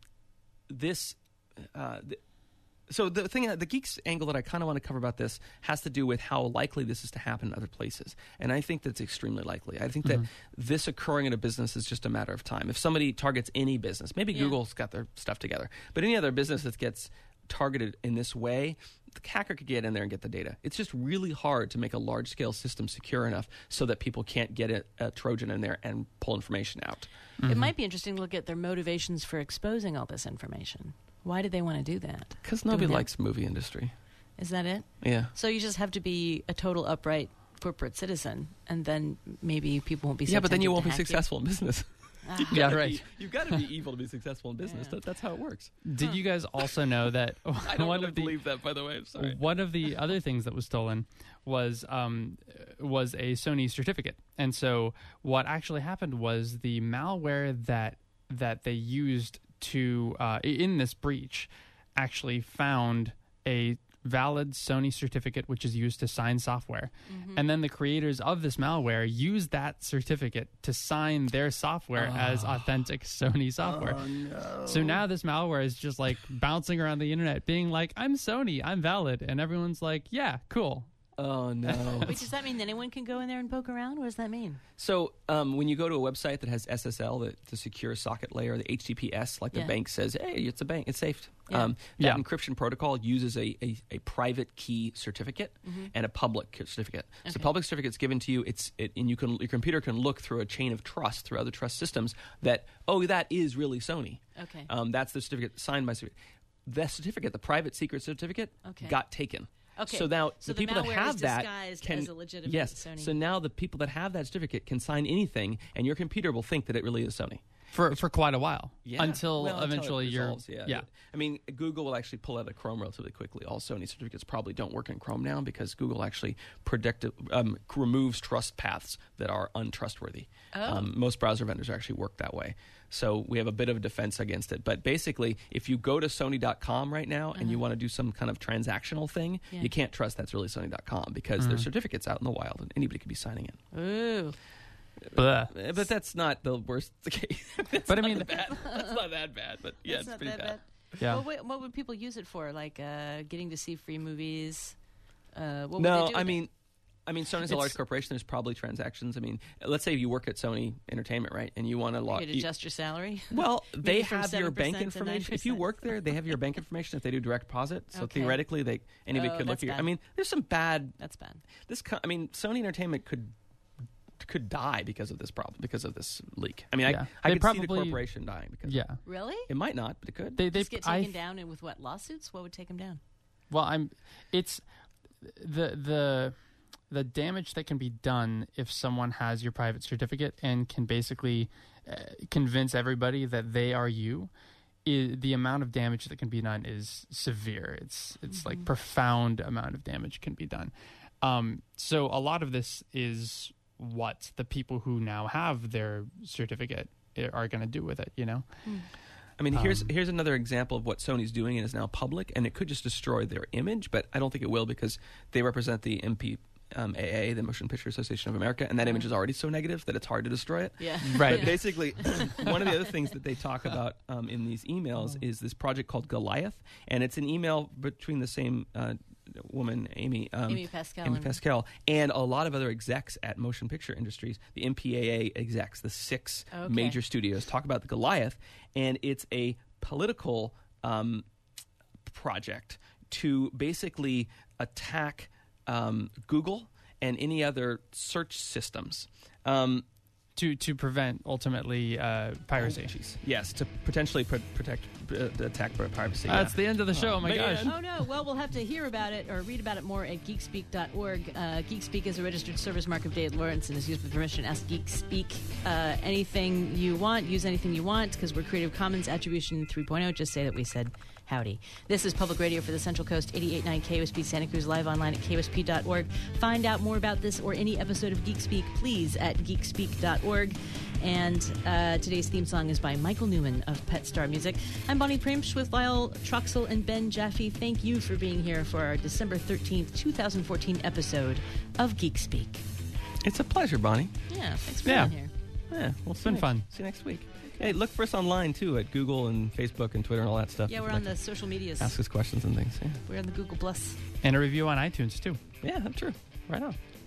this. Uh, th- so the thing, the geeks angle that I kind of want to cover about this has to do with how likely this is to happen in other places, and I think that's extremely likely. I think that this occurring in a business is just a matter of time. If somebody targets any business, maybe Yeah. Google's got their stuff together, but any other business that gets targeted in this way, the hacker could get in there and get the data. It's just really hard to make a large-scale system secure enough so that people can't get a, a Trojan in there and pull information out. It might be interesting to look at their motivations for exposing all this information. Why did they want to do that? Because nobody Doing that- likes movie industry. Is that it? Yeah. So you just have to be a total upright corporate citizen, and then maybe people won't be so Yeah, but then you tempted won't to be hack you. successful in business. Ah. Yeah, Gotta right. be- you've got to be evil to be successful in business. Yeah. That, that's how it works. Did you guys also know that I don't one really of the believe that, by the way. I'm sorry. one of the other things that was stolen was um, was a Sony certificate, and so what actually happened was the malware that that they used to uh, in this breach actually found a valid Sony certificate which is used to sign software, and then the creators of this malware used that certificate to sign their software as authentic Sony software. So now this malware is just like bouncing around the internet being like, I'm Sony, I'm valid, and everyone's like, yeah, cool. Oh, no. Wait, does that mean anyone can go in there and poke around? What does that mean? So um, when you go to a website that has S S L, the, the secure socket layer, the H T T P S, like the Yeah. bank says, hey, it's a bank, it's safe. Yeah. Um, that Yeah. encryption protocol uses a, a, a private key certificate and a public key certificate. So Okay. public certificate's given to you, it's it, and you can your computer can look through a chain of trust through other trust systems that, oh, that is really Sony. Okay. Um, that's the certificate signed by certificate. The certificate, the private secret certificate, Okay. got taken. Okay. So now So the the people that malware have is that disguised can as a legitimate yes. Sony. So now the people that have that certificate can sign anything, and your computer will think that it really is Sony. For for quite a while Yeah. until Well, until it eventually you're resolves, yeah. I mean, Google will actually pull out of Chrome relatively quickly. All Sony certificates probably don't work in Chrome now because Google actually predict, um, removes trust paths that are untrustworthy. Oh. Um, most browser vendors actually work that way. So we have a bit of a defense against it. But basically, if you go to Sony dot com right now and you want to do some kind of transactional thing, Yeah. you can't trust that's really Sony dot com because their certificate's out in the wild and anybody could be signing in. Ooh. Blah. Uh, But that's not the worst case. That's But I not mean- that bad. That's not that bad. But yeah, That's it's not pretty that bad. bad. Yeah. Well, what, what would people use it for? Like uh, getting to see free movies? Uh, what would No, they do I with it? mean, I mean, Sony's a It's- large corporation. There's probably transactions. I mean, let's say you work at Sony Entertainment, right? And you want to log. you could adjust your salary. Well, they Maybe from have your bank seven percent to information. If you nine percent. work there, they have your bank information if they do direct deposit. So Okay. theoretically, they anybody Oh, could look that's at your. I bad. mean, there's some bad. That's bad. This, co- I mean, Sony Entertainment could could die because of this problem, because of this leak. I mean, Yeah. I, I They could see the probably- corporation dying because Yeah. Really? it might not, but it could. They they Just get I taken down, and with what, lawsuits? What would take them down? Well, I'm. It's the the the damage that can be done if someone has your private certificate and can basically uh, convince everybody that they are you. Is, the amount of damage that can be done is severe. It's it's Mm-hmm. like profound amount of damage can be done. Um, so a lot of this is what the people who now have their certificate are going to do with it. You know. I mean, here's Um, here's another example of what Sony's doing and is now public, and it could just destroy their image, but I don't think it will because they represent the M P um, A A, the Motion Picture Association of America, and that image is already so negative that it's hard to destroy it. Yeah. Right. But basically, one of the other things that they talk about um, in these emails is this project called Goliath, and it's an email between the same uh, woman, Amy, um, Amy Pascal Amy and- Pascal, and a lot of other execs at Motion Picture Industries, the M P A A execs, the six Okay. major studios, talk about the Goliath, and it's a political um, project to basically attack um, Google and any other search systems. Um, To to prevent ultimately uh, piracy. yes, to potentially pr- protect, uh, attack privacy. That's yeah. the end of the show. Oh my man. gosh. Oh, no. Well, we'll have to hear about it or read about it more at geekspeak dot org. Uh, Geekspeak is a registered service mark of David Lawrence and is used with permission. Ask Geekspeak uh, anything you want. Use anything you want because we're Creative Commons Attribution three point oh. Just say that we said howdy. This is Public Radio for the Central Coast, eighty-eight point nine K O S P Santa Cruz, live online at K O S P dot org. Find out more about this or any episode of Geekspeak, please, at geekspeak dot org. And uh, today's theme song is by Michael Newman of Pet Star Music. I'm Bonnie Primsch with Lyle Troxel and Ben Jaffe. Thank you for being here for our December thirteenth, twenty fourteen episode of Geekspeak. It's a pleasure, Bonnie. Yeah, thanks for Yeah. being here. Yeah, we'll see been you next- fun. See you next week. Hey, look for us online too at Google and Facebook and Twitter and all that stuff. Yeah, If we're you'd on like the social medias. to ask us questions and things. Yeah, We're on the Google Plus. And a review on iTunes too. yeah, that's true. Right on.